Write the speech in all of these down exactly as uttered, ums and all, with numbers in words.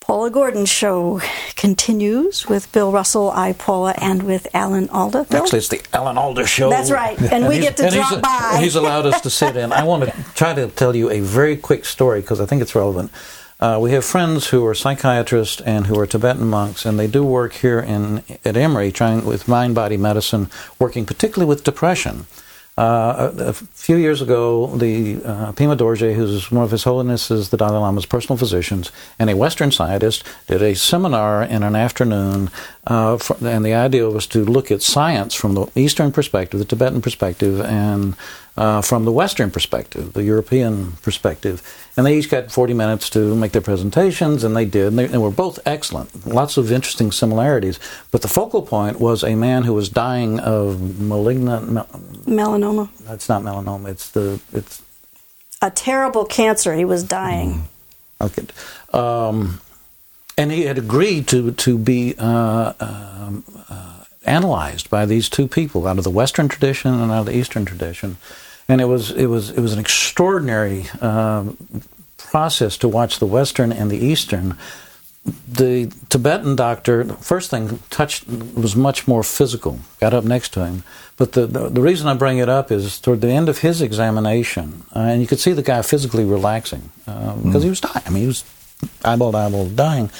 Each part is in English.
Paula Gordon Show continues with Bill Russell, I, Paula, and with Alan Alda. Bill? Actually, it's the Alan Alda Show. That's right, and, and we get to drop he's, by. He's allowed us to sit in. I want to try to tell you a very quick story because I think it's relevant. Uh, we have friends who are psychiatrists and who are Tibetan monks, and they do work here in at Emory, trying with mind-body medicine, working particularly with depression. Uh, a, a few years ago, the uh, Pema Dorje, who's one of His Holiness's, the Dalai Lama's personal physicians, and a Western scientist, did a seminar in an afternoon, uh, for, and the idea was to look at science from the Eastern perspective, the Tibetan perspective, and uh, from the Western perspective, the European perspective. And they each got forty minutes to make their presentations, and they did. And they, they were both excellent. Lots of interesting similarities. But the focal point was a man who was dying of malignant... Mel- melanoma. It's not melanoma. It's the... It's a terrible cancer. He was dying. Okay. Um, and he had agreed to, to be uh, um, uh, analyzed by these two people out of the Western tradition and out of the Eastern tradition. And it was it was it was an extraordinary uh, process to watch the Western and the Eastern. The Tibetan doctor, the first thing touched was much more physical. Got up next to him, but the the, the reason I bring it up is toward the end of his examination, uh, and you could see the guy physically relaxing uh, because mm. he was dying. I mean, he was eyeball to eyeball dying.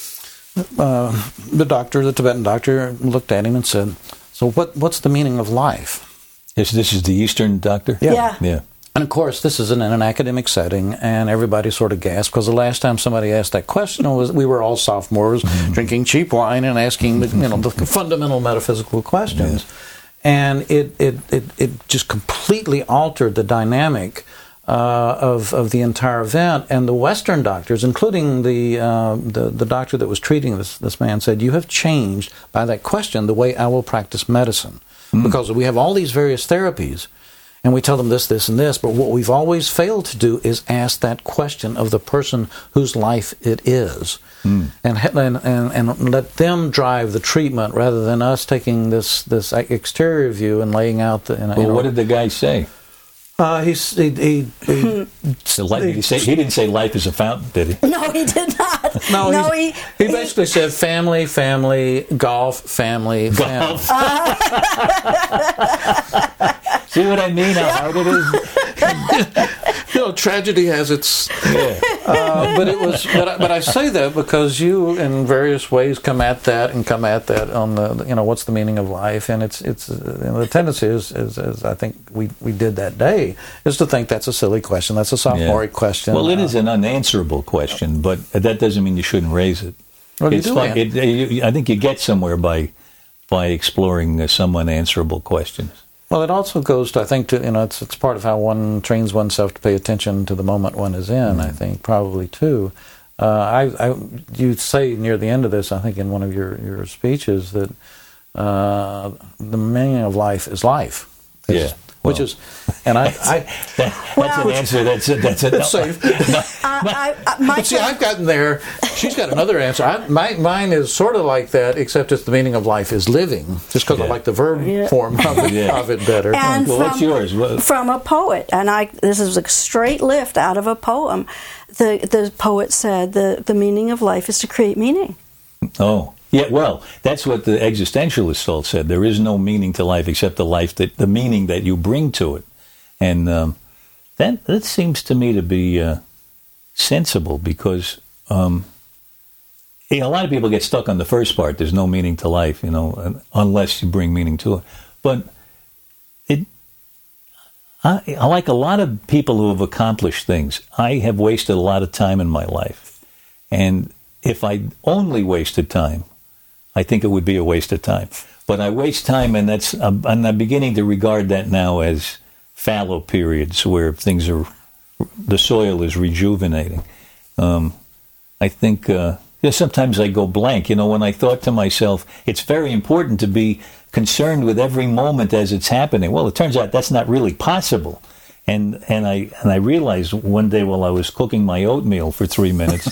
Uh, the doctor, the Tibetan doctor, looked at him and said, "So what? What's the meaning of life?" This, this is the Eastern doctor? Yeah. yeah. Yeah. And, of course, this is in an academic setting, and everybody sort of gasped, because the last time somebody asked that question, was we were all sophomores mm-hmm. drinking cheap wine and asking the, you know, the fundamental metaphysical questions. Yeah. And it, it, it, it just completely altered the dynamic uh, of of the entire event. And the Western doctors, including the, uh, the, the doctor that was treating this, this man, said, "You have changed, by that question, the way I will practice medicine." Mm. Because we have all these various therapies, and we tell them this, this, and this, but what we've always failed to do is ask that question of the person whose life it is, mm. and, and and and let them drive the treatment rather than us taking this this exterior view and laying out the. You know, well, what did the guy say? Uh, he, he, he, he, so life, did he, say, he didn't say life is a fountain, did he? No, he did not. No, no he, he, he basically said family, family, golf, family, golf. family. See what I mean? How hard it is? You know, tragedy has its... Yeah. Uh, but it was. But I, but I say that because you, in various ways, come at that and come at that on the, you know, what's the meaning of life? And it's it's uh, you know, the tendency is, is, is, I think we, we did that day, is to think that's a silly question. That's a sophomoric yeah. question. Well, it uh, is an unanswerable question, but that doesn't mean you shouldn't raise it. Well, it's you do like, it, it, I think you get somewhere by by exploring uh, some unanswerable questions. Well, it also goes to, I think, to, you know, it's it's part of how one trains oneself to pay attention to the moment one is in, mm-hmm. I think, probably, too. Uh, I, I, you say near the end of this, I think, in one of your, your speeches, that uh, the meaning of life is life. It's, yeah. Which well, is, and I... That's, I, that, that's well, an answer. That's it. That's it. It's safe. uh, I, I, my but see, I've gotten there. She's got another answer. I, my, mine is sort of like that, except it's the meaning of life is living, just because yeah. I like the verb yeah. form of it, yeah. of it better. And well, from, what's yours? What? From a poet, and I. This is a straight lift out of a poem. The the poet said the, the meaning of life is to create meaning. Oh. Yeah, well, that's what the existentialists all said. There is no meaning to life except the life that the meaning that you bring to it. And um, that that seems to me to be uh, sensible because um, you know, a lot of people get stuck on the first part. There's no meaning to life, you know, unless you bring meaning to it. But it, I, I like a lot of people who have accomplished things. I have wasted a lot of time in my life, and if I only wasted time, I think it would be a waste of time. But I waste time, and that's I'm, I'm beginning to regard that now as fallow periods where things are, the soil is rejuvenating. Um, I think uh, you know, sometimes I go blank. You know, when I thought to myself, it's very important to be concerned with every moment as it's happening. Well, it turns out that's not really possible. And and I and I realized one day while I was cooking my oatmeal for three minutes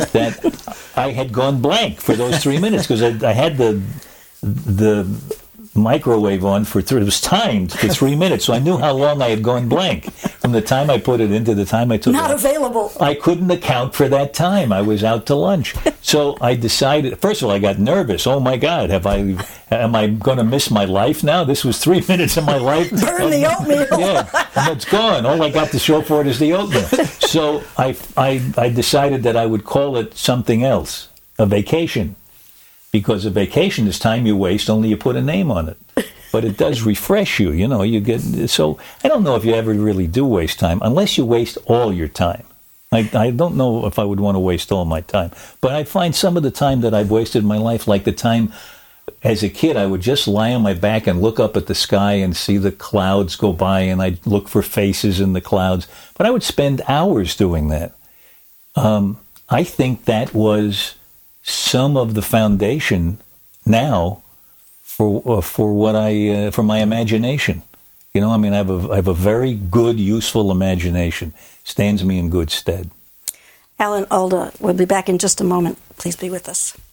that I had gone blank for those three minutes because I, I had the the microwave on for three, it was timed for three minutes, so I knew how long I had gone blank from the time I put it in to the time I took Not it out. available. I couldn't account for that time. I was out to lunch. So I decided, first of all, I got nervous. Oh my God, have I, am I going to miss my life now? This was three minutes of my life. Burn the oatmeal. Yeah, and it's gone. All I got to show for it is the oatmeal. So I, I, I decided that I would call it something else, a vacation. Because a vacation is time you waste, only you put a name on it. But it does refresh you, you know, you get, so I don't know if you ever really do waste time, unless you waste all your time. I, I don't know if I would want to waste all my time. But I find some of the time that I've wasted in my life, like the time as a kid, I would just lie on my back and look up at the sky and see the clouds go by, and I'd look for faces in the clouds. But I would spend hours doing that. Um, I think that was some of the foundation now for uh, for what I uh, for my imagination. You know, I mean, I have a I have a very good, useful imagination. Stands me in good stead. Alan Alda will be back in just a moment. Please be with us.